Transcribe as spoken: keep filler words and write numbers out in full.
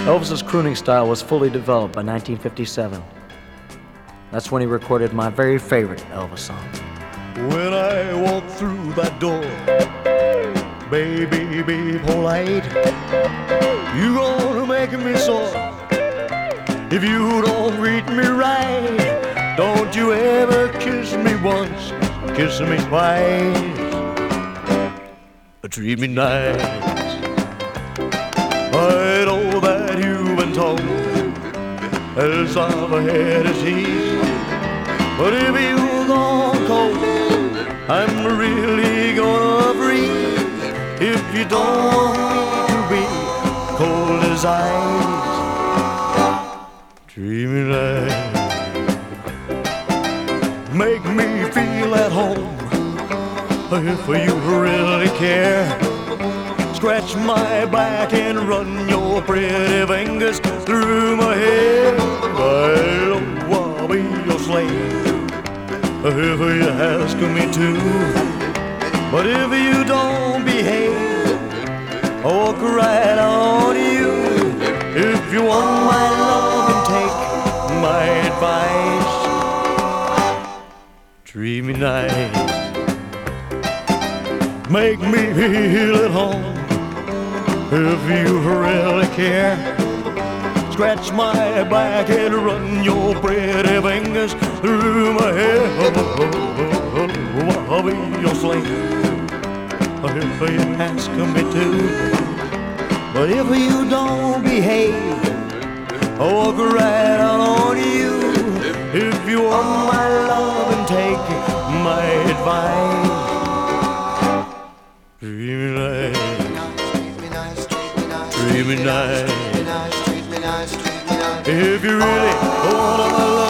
Elvis's crooning style was fully developed by nineteen fifty-seven. That's when he recorded my very favorite Elvis song. When I walk through that door, baby, be polite. You gonna make me sore if you don't treat me right. Don't you ever kiss me once, kiss me twice, treat me nice. I know that you've been told as I've had a disease, but if you gone cold, I'm really gonna freeze. If you don't want me to be cold as ice, treat me nice. Make me feel at home if you really care. Scratch my back and run your pretty fingers through my hair. I'll be your slave if you ask me to, but if you don't behave, I'll walk right on you. If you want my love and take my advice, treat me nice. Make me feel at home if you really care. Scratch my back and run your pretty fingers through my hair. I'll be your slave if you ask me to, but if you don't behave, I'll walk right out on you. If you want my love and take my advice, treat me nice, treat me nice. If you really want my love,